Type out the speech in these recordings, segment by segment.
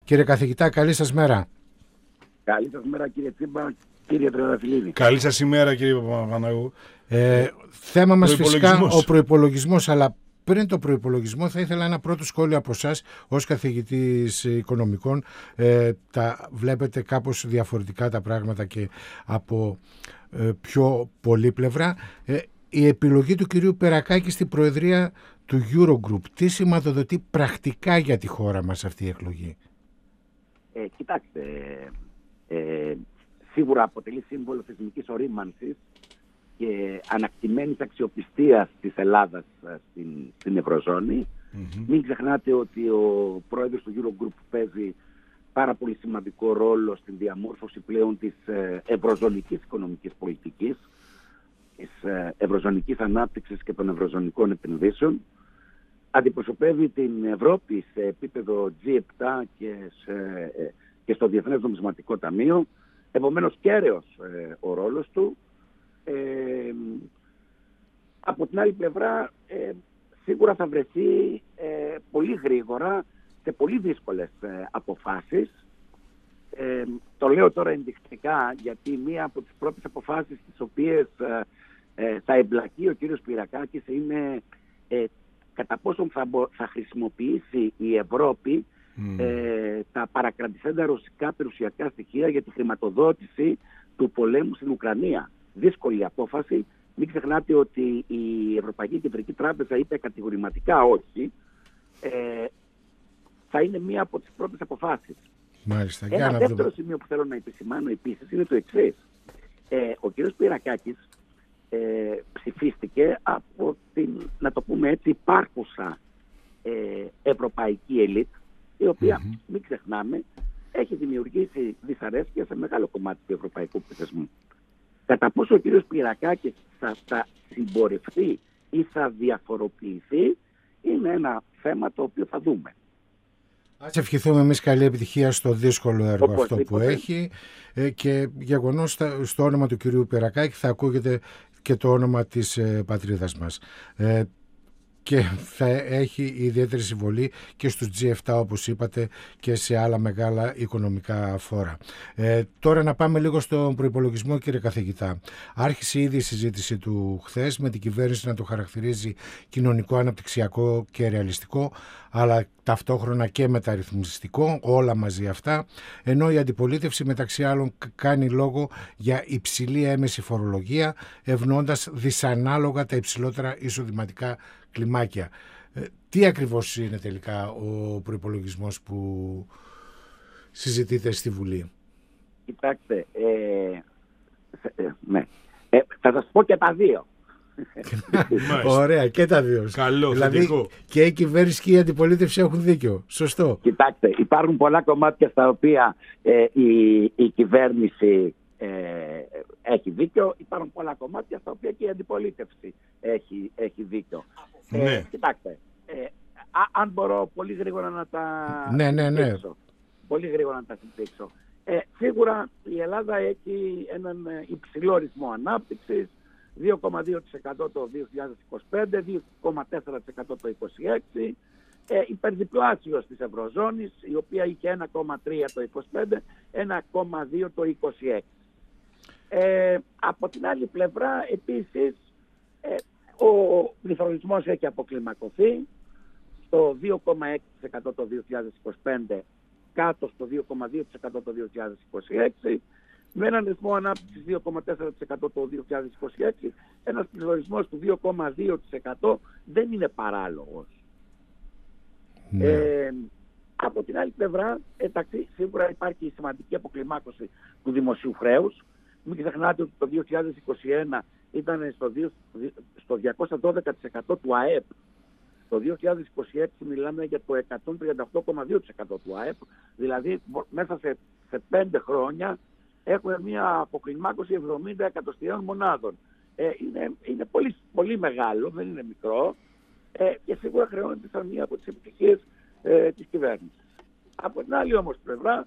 Κύριε καθηγητά, καλή σας μέρα. Καλή σας μέρα κύριε Τσίμπα, κύριε Τρεδαφυλλίδη. Καλή σας ημέρα κύριε Παπαναγού. Θέμα μας φυσικά ο προϋπολογισμός, αλλά πριν το προϋπολογισμό θα ήθελα ένα πρώτο σχόλιο από εσάς ως καθηγητής οικονομικών. Τα βλέπετε κάπως διαφορετικά τα πράγματα και από πιο πολύπλευρα. Η επιλογή του κυρίου Περακάκη στην προεδρία του Eurogroup, τι σηματοδοτεί πρακτικά για τη χώρα μας αυτή η εκλογή? Κοιτάξτε, σίγουρα αποτελεί σύμβολο θεσμικής ορίμανσης και ανακτημένης αξιοπιστίας της Ελλάδας στην Ευρωζώνη. Μην ξεχνάτε ότι ο πρόεδρος του Eurogroup παίζει πάρα πολύ σημαντικό ρόλο στην διαμόρφωση πλέον της ευρωζωνικής οικονομικής πολιτικής, της ευρωζωνικής ανάπτυξης και των ευρωζωνικών επενδύσεων. Αντιπροσωπεύει την Ευρώπη σε επίπεδο G7 και στο Διεθνές Νομισματικό Ταμείο. Επομένως κέραιος ο ρόλος του. Από την άλλη πλευρά σίγουρα θα βρεθεί πολύ γρήγορα σε πολύ δύσκολες αποφάσεις. Το λέω τώρα ενδεικτικά γιατί μία από τις πρώτες αποφάσεις τις οποίες θα εμπλακεί ο κύριος Πυρακάκης είναι κατά πόσον θα χρησιμοποιήσει η Ευρώπη τα παρακρατηθέντα ρωσικά περιουσιακά στοιχεία για τη χρηματοδότηση του πολέμου στην Ουκρανία. Δύσκολη απόφαση. Μην ξεχνάτε ότι η Ευρωπαϊκή Κεντρική Τράπεζα είπε κατηγορηματικά όχι. Θα είναι μία από τις πρώτες αποφάσεις. Μάλιστα. Ένα δεύτερο σημείο που θέλω να επισημάνω επίσης είναι το εξής. Ο κ. Πυρακάκης ψηφίστηκε από την, να το πούμε έτσι, υπάρχουσα ευρωπαϊκή ελίτ, η οποία, μην ξεχνάμε, έχει δημιουργήσει δυσαρέσκεια σε μεγάλο κομμάτι του ευρωπαϊκού πληθυσμού. Κατά πόσο ο κ. Πυρακάκης θα συμπορευτεί ή θα διαφοροποιηθεί είναι ένα θέμα το οποίο θα δούμε. Ας ευχηθούμε εμείς καλή επιτυχία στο δύσκολο έργο αυτό που έχει, και γεγονός στο όνομα του κυρίου Περακάκη θα ακούγεται και το όνομα της πατρίδας μας. Και θα έχει ιδιαίτερη συμβολή και στους G7 όπως είπατε και σε άλλα μεγάλα οικονομικά φόρα. Τώρα να πάμε λίγο στον προϋπολογισμό, κύριε καθηγητά. Άρχισε ήδη η συζήτηση του χθες με την κυβέρνηση να το χαρακτηρίζει κοινωνικό, αναπτυξιακό και ρεαλιστικό, αλλά ταυτόχρονα και μεταρρυθμιστικό, όλα μαζί αυτά, ενώ η αντιπολίτευση μεταξύ άλλων κάνει λόγο για υψηλή έμεση φορολογία, ευνοώντας δυσανάλογα τα υψηλότερα εισοδηματικά κλιμάκια. Τι ακριβώς είναι τελικά ο προϋπολογισμός που συζητείται στη Βουλή? Κοιτάξτε, ναι. Θα σας πω και τα δύο. Ωραία, και τα δύο. Καλό, δηλαδή θετικό. και η κυβέρνηση και η αντιπολίτευση έχουν δίκιο. Σωστό. Κοιτάξτε, υπάρχουν πολλά κομμάτια στα οποία η κυβέρνηση έχει δίκιο, υπάρχουν πολλά κομμάτια στα οποία και η αντιπολίτευση έχει δίκιο. Ναι. Κοιτάξτε, αν μπορώ πολύ γρήγορα να τα συμπτύξω. Πολύ γρήγορα να τα συμπτύξω. Σίγουρα η Ελλάδα έχει έναν υψηλό ρυθμό ανάπτυξης, 2,2% το 2025, 2,4% το 2026, υπερδιπλάσιος της Ευρωζώνης, η οποία είχε 1,3 το 2025, 1,2 το 2026. Από την άλλη πλευρά, επίσης, ο πληθωρισμός έχει αποκλιμακωθεί στο 2,6% το 2025, κάτω στο 2,2% το 2026, με έναν ρυθμό ανάπτυξης 2,4% το 2026, ένας πληθωρισμός του 2,2% δεν είναι παράλογος. Από την άλλη πλευρά, εντάξει, σίγουρα υπάρχει σημαντική αποκλιμάκωση του δημοσίου χρέους. Μην ξεχνάτε ότι το 2021 ήταν στο 212% του ΑΕΠ. Το 2026 μιλάμε για το 138,2% του ΑΕΠ. Δηλαδή μέσα σε 5 χρόνια έχουμε μια αποκλιμάκωση 70 εκατοστιαίων μονάδων. Είναι πολύ, πολύ μεγάλο, δεν είναι μικρό, και σίγουρα χρεώνεται σαν μία από τις επιτυχίες της κυβέρνησης. Από την άλλη όμως πλευρά,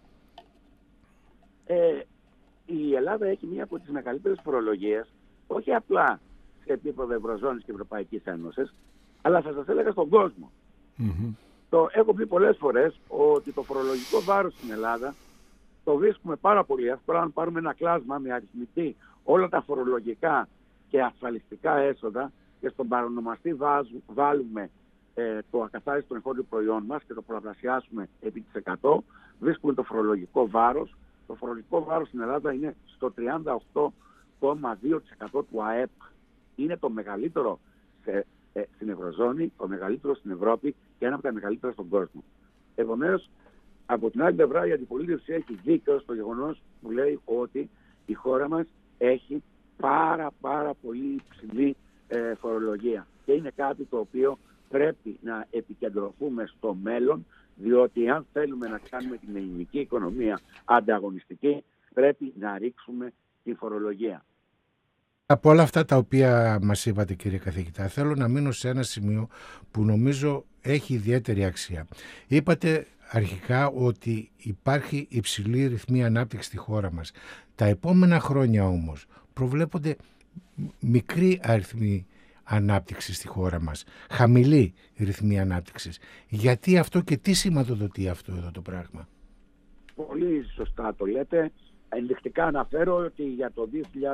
η Ελλάδα έχει μία από τις μεγαλύτερες φορολογίες, όχι απλά σε επίπεδο Ευρωζώνης και Ευρωπαϊκής Ένωσης, αλλά θα σας έλεγα στον κόσμο. Έχω πει πολλές φορές ότι το φορολογικό βάρος στην Ελλάδα το βρίσκουμε πάρα πολύ εύκολα αν πάρουμε ένα κλάσμα με αριθμητή όλα τα φορολογικά και ασφαλιστικά έσοδα και στον παρονομαστή βάλουμε το ακαθάριστο εγχώριο προϊόν μας και το πολλαπλασιάσουμε επί της 100, βρίσκουμε το φορολογικό βάρος. Το φορολογικό βάρος στην Ελλάδα είναι στο 38,2% του ΑΕΠ. Είναι το μεγαλύτερο στην Ευρωζώνη, το μεγαλύτερο στην Ευρώπη και ένα από τα μεγαλύτερα στον κόσμο. Επομένως, από την άλλη πλευρά η αντιπολίτευση έχει δίκιο στο γεγονός που λέει ότι η χώρα μας έχει πάρα πολύ υψηλή φορολογία. Και είναι κάτι το οποίο πρέπει να επικεντρωθούμε στο μέλλον, διότι αν θέλουμε να κάνουμε την ελληνική οικονομία ανταγωνιστική, πρέπει να ρίξουμε τη φορολογία. Από όλα αυτά τα οποία μας είπατε, κύριε καθηγητά, θέλω να μείνω σε ένα σημείο που νομίζω έχει ιδιαίτερη αξία. Είπατε αρχικά ότι υπάρχει υψηλή ρυθμή ανάπτυξη στη χώρα μας. Τα επόμενα χρόνια όμως προβλέπονται μικρή αριθμή ανάπτυξη στη χώρα μας, χαμηλή ρυθμή ανάπτυξης. Γιατί αυτό και τι σηματοδοτεί αυτό εδώ το πράγμα? Πολύ σωστά το λέτε. Ενδεικτικά αναφέρω ότι για το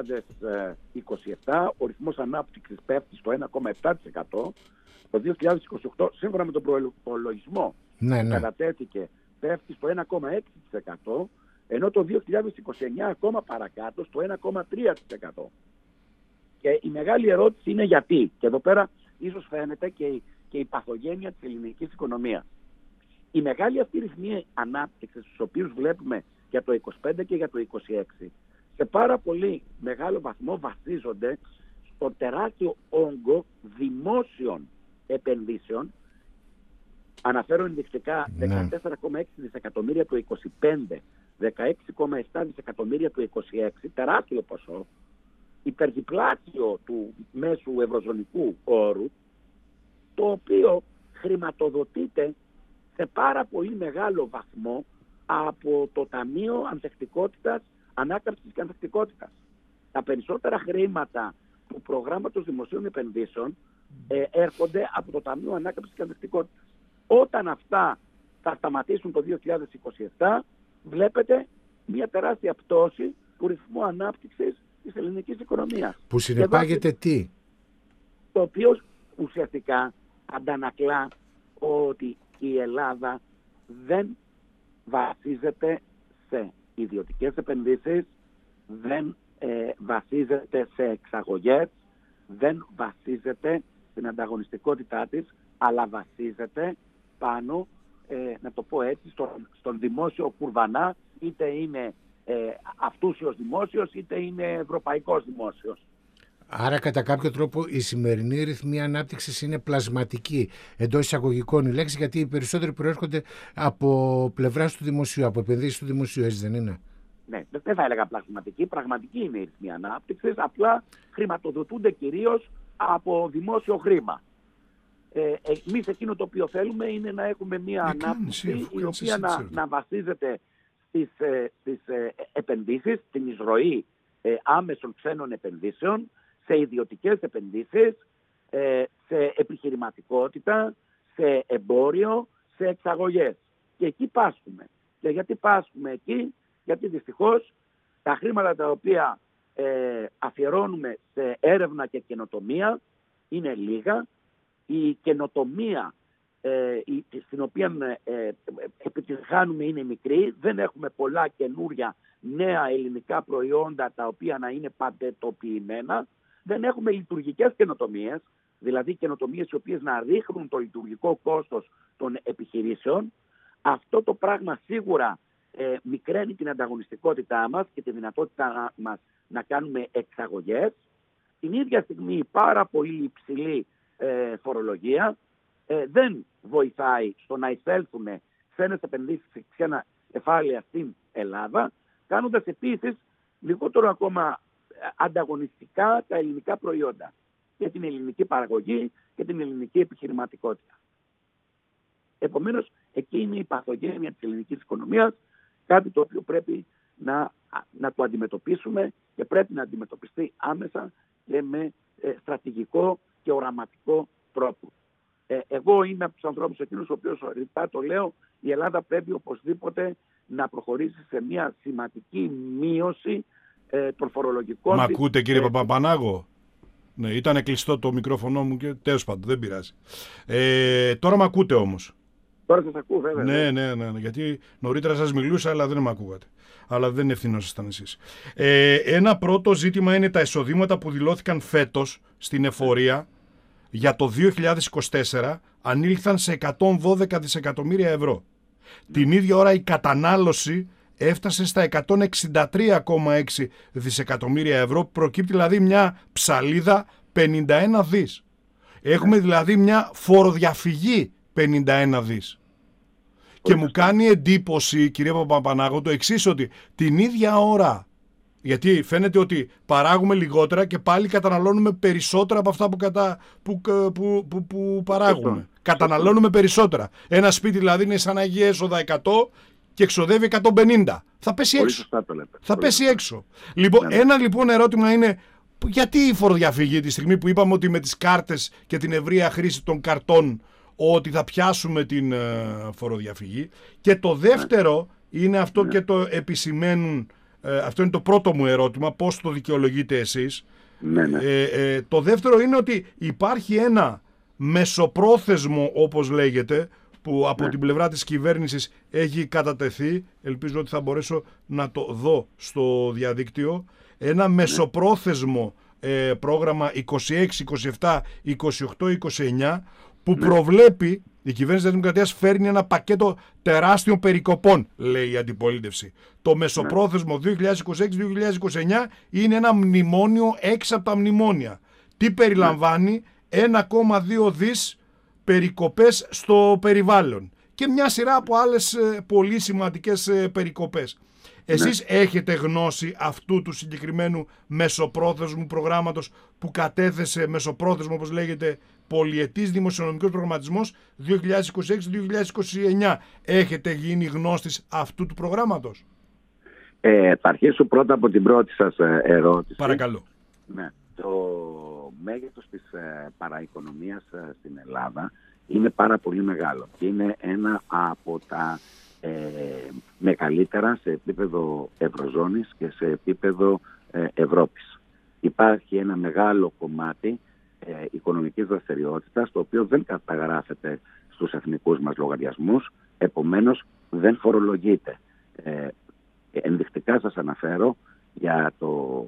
2027 ο ρυθμός ανάπτυξης πέφτει στο 1,7%. Το 2028, σύμφωνα με τον προϋπολογισμό που κατατέθηκε, πέφτει στο 1,6%, ενώ το 2029 ακόμα παρακάτω στο 1,3%. Και η μεγάλη ερώτηση είναι γιατί. Και εδώ πέρα ίσως φαίνεται και η παθογένεια της ελληνικής οικονομίας. Η μεγάλη αυτή ρυθμή ανάπτυξης, στους οποίους βλέπουμε για το 25 και για το 26, σε πάρα πολύ μεγάλο βαθμό βασίζονται στο τεράστιο όγκο δημόσιων επενδύσεων. Αναφέρω ενδεικτικά 14,6 δισεκατομμύρια το 25, 16,7 δισεκατομμύρια το 26, τεράστιο ποσό, υπερδιπλάσιο του μέσου ευρωζωνικού όρου, το οποίο χρηματοδοτείται σε πάρα πολύ μεγάλο βαθμό από το Ταμείο Ανθεκτικότητας, Ανάκαμψης και Ανθεκτικότητας. Τα περισσότερα χρήματα του προγράμματος δημοσίων επενδύσεων έρχονται από το Ταμείο Ανάκαμψης και Ανθεκτικότητας. Όταν αυτά θα σταματήσουν το 2027, βλέπετε μια τεράστια πτώση του ρυθμού ανάπτυξης της ελληνικής οικονομίας. Που συνεπάγεται τι? Το οποίο ουσιαστικά αντανακλά ότι η Ελλάδα δεν βασίζεται σε ιδιωτικές επενδύσεις, δεν βασίζεται σε εξαγωγές, δεν βασίζεται στην ανταγωνιστικότητά της, αλλά βασίζεται πάνω, να το πω έτσι, στον δημόσιο κουρβανά, είτε είναι αυτούσιος δημόσιος, είτε είναι ευρωπαϊκός δημόσιος. Άρα κατά κάποιο τρόπο η σημερινή ρυθμή ανάπτυξης είναι πλασματική, εντός εισαγωγικών η λέξη, γιατί οι περισσότεροι προέρχονται από πλευράς του δημοσίου, από επενδύσεις του δημοσίου, έτσι δεν είναι? Ναι, δεν θα έλεγα πλασματική, πραγματική είναι η ρυθμή ανάπτυξης, απλά χρηματοδοτούνται κυρίως από δημόσιο χρήμα. Εμείς εκείνο το οποίο θέλουμε είναι να έχουμε μια ανάπτυξη η οποία να βασίζεται στις επενδύσεις, στην εισρωή άμεσων ξένων επενδύσεων, σε ιδιωτικές επενδύσεις, σε επιχειρηματικότητα, σε εμπόριο, σε εξαγωγές. Και εκεί πάσχουμε. Και γιατί πάσχουμε εκεί? Γιατί δυστυχώς τα χρήματα τα οποία αφιερώνουμε σε έρευνα και καινοτομία είναι λίγα. Η καινοτομία στην οποία επιτυγχάνουμε είναι μικρή. Δεν έχουμε πολλά καινούρια νέα ελληνικά προϊόντα τα οποία να είναι παντετοποιημένα. Δεν έχουμε λειτουργικές καινοτομίες, δηλαδή καινοτομίες οι οποίες να ρίχνουν το λειτουργικό κόστος των επιχειρήσεων. Αυτό το πράγμα σίγουρα μικραίνει την ανταγωνιστικότητά μας και τη δυνατότητά μας να κάνουμε εξαγωγές. Την ίδια στιγμή πάρα πολύ υψηλή φορολογία δεν βοηθάει στο να εισέλθουν ξένες επενδύσεις και ξένα κεφάλαια στην Ελλάδα, κάνοντας επίσης λιγότερο ακόμα ανταγωνιστικά τα ελληνικά προϊόντα και την ελληνική παραγωγή και την ελληνική επιχειρηματικότητα. Επομένως, εκεί είναι η παθογένεια της ελληνικής οικονομίας, κάτι το οποίο πρέπει να το αντιμετωπίσουμε και πρέπει να αντιμετωπιστεί άμεσα και με στρατηγικό και οραματικό τρόπο. Εγώ είμαι από τους ανθρώπους εκείνους ο οποίος ρητά το λέω, η Ελλάδα πρέπει οπωσδήποτε να προχωρήσει σε μια σημαντική μείωση των φορολογικών. Μ' ακούτε κύριε Παπαπανάγο? Ναι, ήταν κλειστό το μικρόφωνο μου και τέλος πάντων, δεν πειράζει. Τώρα μ' ακούτε όμως? Τώρα σας ακούω βέβαια. Ναι, γιατί νωρίτερα σας μιλούσα αλλά δεν με ακούγατε. Αλλά δεν ευθυνόσασταν εσείς. Ένα πρώτο ζήτημα είναι τα εισοδήματα που δηλώθηκαν φέτος στην εφορία για το 2024 ανήλθαν σε 112 δισεκατομμύρια ευρώ. Την ίδια ώρα η κατανάλωση έφτασε στα 163,6 δισεκατομμύρια ευρώ, προκύπτει δηλαδή μια ψαλίδα 51 δις. Έχουμε δηλαδή μια φοροδιαφυγή 51 δις. Και μου κάνει εντύπωση, κύριε Παπαπανάγο, το εξής, ότι την ίδια ώρα, γιατί φαίνεται ότι παράγουμε λιγότερα και πάλι καταναλώνουμε περισσότερα από αυτά που παράγουμε. Καταναλώνουμε περισσότερα. Ένα σπίτι δηλαδή είναι σαν να έχει έσοδα 100 και εξοδεύει 150. Θα πέσει έξω. Θα πέσει έξω. Λοιπόν, ένα λοιπόν ερώτημα είναι, γιατί η φοροδιαφυγή τη στιγμή που είπαμε ότι με τις κάρτες και την ευρεία χρήση των καρτών ότι θα πιάσουμε την φοροδιαφυγή. Και το δεύτερο είναι αυτό και το επισημαίνουν, αυτό είναι το πρώτο μου ερώτημα, πώς το δικαιολογείτε εσείς. Το δεύτερο είναι ότι υπάρχει ένα μεσοπρόθεσμο, όπως λέγεται, που από την πλευρά της κυβέρνησης έχει κατατεθεί, ελπίζω ότι θα μπορέσω να το δω στο διαδίκτυο, ένα μεσοπρόθεσμο πρόγραμμα 26, 27, 28, 29, που προβλέπει, η κυβέρνηση της Δημοκρατίας φέρνει ένα πακέτο τεράστιων περικοπών, λέει η αντιπολίτευση. Το μεσοπρόθεσμο 2026-2029 είναι ένα μνημόνιο έξω από τα μνημόνια. Τι περιλαμβάνει? 1,2 δις περικοπές στο περιβάλλον και μια σειρά από άλλες πολύ σημαντικές περικοπές. Εσείς έχετε γνώση αυτού του συγκεκριμένου μεσοπρόθεσμου προγράμματος που κατέθεσε μεσοπρόθεσμο, όπως λέγεται, πολυετής δημοσιονομικός προγραμματισμός 2026-2029. Έχετε γίνει γνώστης αυτού του προγράμματος? Θα αρχίσω πρώτα από την πρώτη σας ερώτηση. Παρακαλώ. Ναι. Το μέγεθος της παραοικονομίας στην Ελλάδα είναι πάρα πολύ μεγάλο και είναι ένα από τα μεγαλύτερα σε επίπεδο Ευρωζώνης και σε επίπεδο Ευρώπης. Υπάρχει ένα μεγάλο κομμάτι οικονομικής δραστηριότητας, το οποίο δεν καταγράφεται στους εθνικούς μας λογαριασμούς, επομένως δεν φορολογείται. Ενδεικτικά σας αναφέρω για το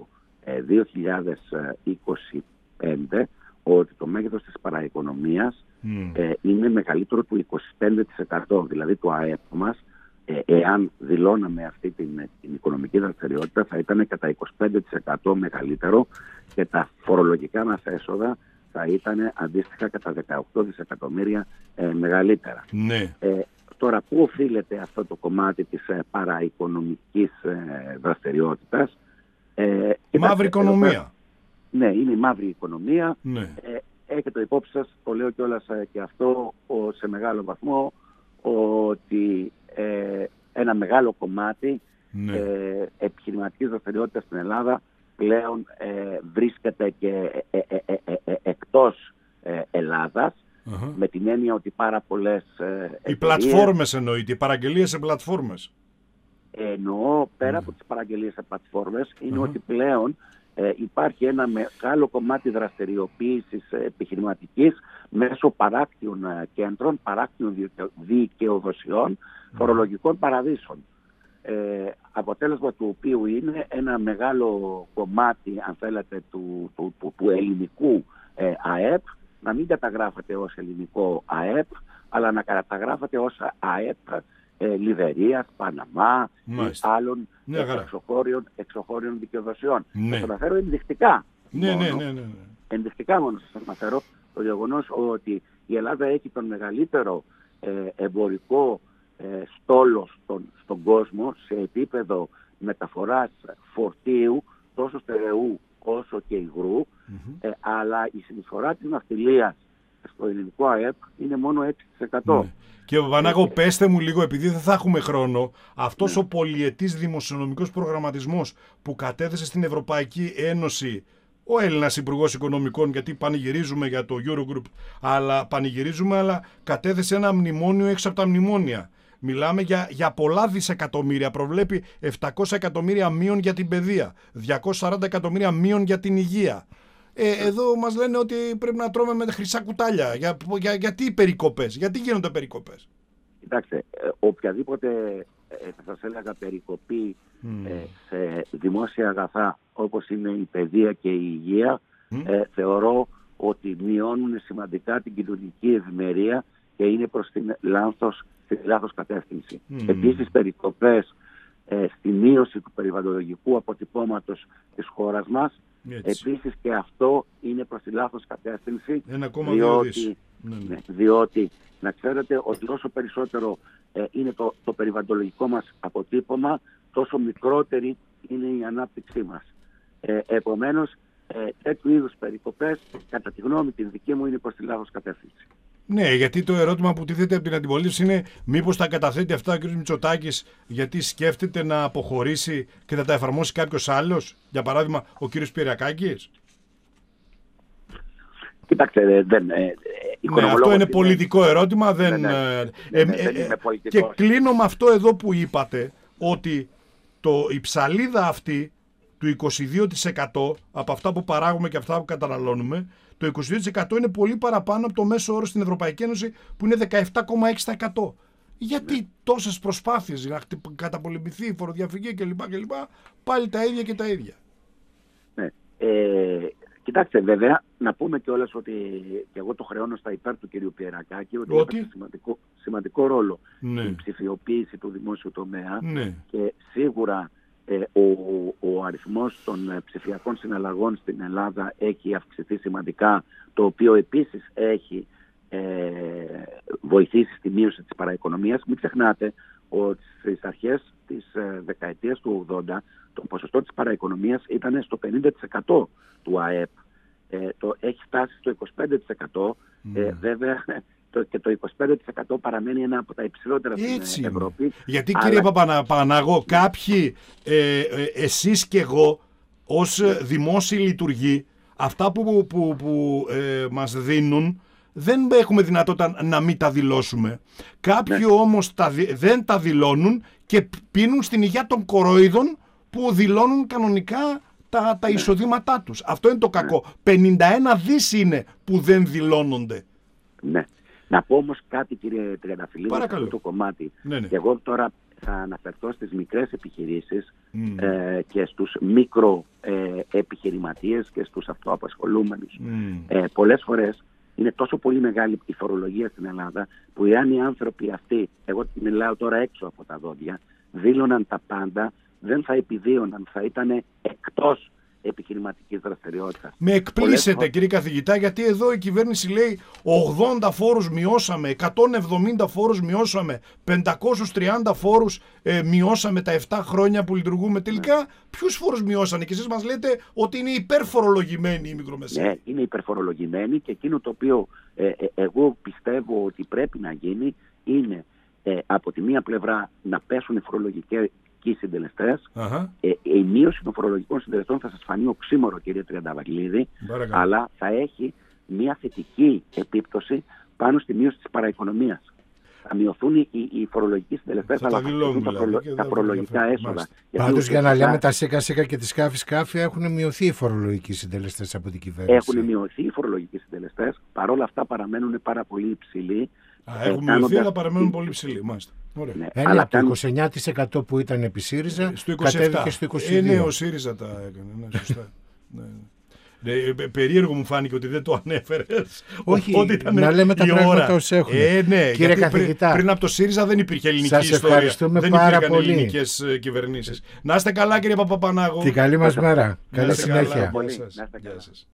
2025 ότι το μέγεθος της παραοικονομίας είναι μεγαλύτερο του 25%, δηλαδή το ΑΕΠ μας, εάν δηλώναμε αυτή την οικονομική δραστηριότητα, θα ήταν κατά 25% μεγαλύτερο και τα φορολογικά μας έσοδα θα ήταν αντίστοιχα κατά 18 δισεκατομμύρια μεγαλύτερα. Ναι. Τώρα, πού οφείλεται αυτό το κομμάτι της παραοικονομικής δραστηριότητας? Η μαύρη οικονομία. Ναι, είναι η μαύρη οικονομία. Ναι. Έχετε υπόψη σας, το λέω κιόλας και αυτό σε μεγάλο βαθμό, ότι ένα μεγάλο κομμάτι επιχειρηματικής δραστηριότητας στην Ελλάδα πλέον βρίσκεται και εκτός Ελλάδας, με την έννοια ότι πάρα πολλές οι πλατφόρμες εννοείται, οι παραγγελίες σε πλατφόρμες. Εννοώ πέρα από τις παραγγελίες σε πλατφόρμες είναι ότι πλέον υπάρχει ένα μεγάλο κομμάτι δραστηριοποίησης επιχειρηματικής μέσω παράκτιων κέντρων, παράκτιων δικαιοδοσιών, φορολογικών παραδείσων. Αποτέλεσμα του οποίου είναι ένα μεγάλο κομμάτι, αν θέλετε, του ελληνικού ΑΕΠ να μην καταγράφεται ως ελληνικό ΑΕΠ, αλλά να καταγράφεται ως ΑΕΠ Λιβερίας, Παναμά ή άλλων εξωχώριων δικαιοδοσιών. Θα το αναφέρω ενδεικτικά. Ενδεικτικά μόνο σας αναφέρω το γεγονός ότι η Ελλάδα έχει τον μεγαλύτερο εμπορικό στόλο στον κόσμο σε επίπεδο μεταφοράς φορτίου, τόσο στερεού όσο και υγρού, αλλά η συνεισφορά της ναυτιλίας στο ελληνικό ΑΕΠ είναι μόνο 6%. Και Πανάγο, πέστε μου λίγο, επειδή δεν θα έχουμε χρόνο, αυτός ο πολυετής δημοσιονομικός προγραμματισμός που κατέθεσε στην Ευρωπαϊκή Ένωση ο Έλληνας Υπουργός Οικονομικών, γιατί πανηγυρίζουμε για το Eurogroup, αλλά κατέθεσε ένα μνημόνιο έξω από τα μνημόνια. Μιλάμε για πολλά δισεκατομμύρια. Προβλέπει 700 εκατομμύρια μείον για την παιδεία, 240 εκατομμύρια μείον για την υγεία. Εδώ μας λένε ότι πρέπει να τρώμε με χρυσά κουτάλια. Γιατί οι περικοπές, γιατί γίνονται περικοπές? Κοιτάξτε, οποιαδήποτε θα σας έλεγα περικοπή σε δημόσια αγαθά όπως είναι η παιδεία και η υγεία, θεωρώ ότι μειώνουν σημαντικά την κοινωνική ευημερία και είναι προς την λάθος κατεύθυνση. Επίσης, περικοπές στη μείωση του περιβαλλοντολογικού αποτυπώματος της χώρας μας, επίσης και αυτό είναι προς τη λάθος κατεύθυνση, διότι να ξέρετε ότι όσο περισσότερο είναι το περιβαλλοντολογικό μας αποτύπωμα, τόσο μικρότερη είναι η ανάπτυξή μας. Επομένως, τέτοιου είδους περικοπές, κατά τη γνώμη την δική μου, είναι προς τη λάθος κατεύθυνση. Ναι, γιατί το ερώτημα που τίθεται από την αντιπολίτευση είναι μήπως τα καταθέτει αυτά ο κ. Μητσοτάκης γιατί σκέφτεται να αποχωρήσει και θα τα εφαρμόσει κάποιος άλλος, για παράδειγμα ο κ. Πυριακάκης? Κοιτάξτε, αυτό είναι πολιτικό ερώτημα. Και κλείνω με αυτό εδώ που είπατε, ότι η ψαλίδα αυτή του 22% από αυτά που παράγουμε και αυτά που καταναλώνουμε, το 22% είναι πολύ παραπάνω από το μέσο όρο στην Ευρωπαϊκή Ένωση που είναι 17,6%. Γιατί τόσες προσπάθειες να καταπολεμηθεί η φοροδιαφυγή κλπ. Πάλι τα ίδια και τα ίδια. Κοιτάξτε, βέβαια, να πούμε κιόλας ότι και εγώ το χρεώνω στα υπέρ του κυρίου Πιερακάκη, ότι έχει σημαντικό ρόλο η ψηφιοποίηση του δημόσιου τομέα και σίγουρα ο αριθμός των ψηφιακών συναλλαγών στην Ελλάδα έχει αυξηθεί σημαντικά, το οποίο επίσης έχει βοηθήσει στη μείωση της παραοικονομίας. Μην ξεχνάτε ότι στις αρχές της δεκαετίας του 80 το ποσοστό της παραοικονομίας ήταν στο 50% του ΑΕΠ. Έχει φτάσει στο 25%. Βέβαια και το 25% παραμένει ένα από τα υψηλότερα στην Ευρώπη. Γιατί κύριε Παπανάγο, κάποιοι, εσείς και εγώ ως δημόσιοι λειτουργοί, αυτά που μας δίνουν δεν έχουμε δυνατότητα να μην τα δηλώσουμε. Κάποιοι όμως δεν τα δηλώνουν και πίνουν στην υγεία των κοροϊδών που δηλώνουν κανονικά τα εισοδήματά τους. Αυτό είναι το κακό. 51 δις είναι που δεν δηλώνονται. Ναι. Να πω όμως κάτι, κύριε Τριανταφυλλίδη, σε αυτό το κομμάτι. Και εγώ τώρα θα αναφερθώ στις μικρές επιχειρήσεις και στους μικροεπιχειρηματίες και στους αυτοαπασχολούμενους. Πολλές φορές είναι τόσο πολύ μεγάλη η φορολογία στην Ελλάδα που εάν οι άνθρωποι αυτοί, εγώ μιλάω τώρα έξω από τα δόντια, δήλωναν τα πάντα, δεν θα επιδίωναν, θα ήταν εκτός επιχειρηματικής δραστηριότητας. Με εκπλήσετε κύριε καθηγητά, γιατί εδώ η κυβέρνηση λέει 80 φόρους μειώσαμε, 170 φόρους μειώσαμε, 530 φόρους μειώσαμε τα 7 χρόνια που λειτουργούμε. Τελικά ποιους φόρους μειώσανε? Και εσείς μας λέτε ότι είναι υπερφορολογημένοι οι μικρομεσαίοι. Ναι, είναι υπερφορολογημένοι και εκείνο το οποίο εγώ πιστεύω ότι πρέπει να γίνει είναι από τη μία πλευρά να πέσουν οι φορολογικές συντελεστές. Η μείωση των φορολογικών συντελεστών θα σας φανεί οξύμορο, κύριε Τριανταφυλλίδη, αλλά θα έχει μια θετική επίπτωση πάνω στη μείωση της παραοικονομίας. Θα μειωθούν οι φορολογικοί συντελεστές, αλλά θα αυξηθούν τα φορολογικά έσοδα. Πάντως, για να λέμε τα σίκα-σίκα και τη σκάφη-σκάφη, έχουν μειωθεί οι φορολογικοί συντελεστές από την κυβέρνηση. Έχουν μειωθεί οι φορολογικοί συντελεστές, παρόλα αυτά παραμένουν πάρα πολύ υψηλοί. Έχουν μειωθεί, αλλά παραμένουν πολύ ψηλοί. Ναι, αλλά το 29% που ήταν επί ΣΥΡΙΖΑ κατέβηκε στο 22%. Ναι, ο ΣΥΡΙΖΑ τα έκανε. Ναι, σωστά. Περίεργο μου φάνηκε ότι δεν το ανέφερες. Όχι, να λέμε τα πράγματα ως έχουν. Ναι, κύριε καθηγητά, πριν από το ΣΥΡΙΖΑ δεν υπήρχε ελληνική ιστορία. Σας ευχαριστούμε πάρα πολύ. Δεν υπήρχαν ελληνικές κυβερνήσεις. Να είστε καλά, κύριε Παπαπανάγο. Την καλή μας μέρα. Καλή συνέχεια. Γεια σας.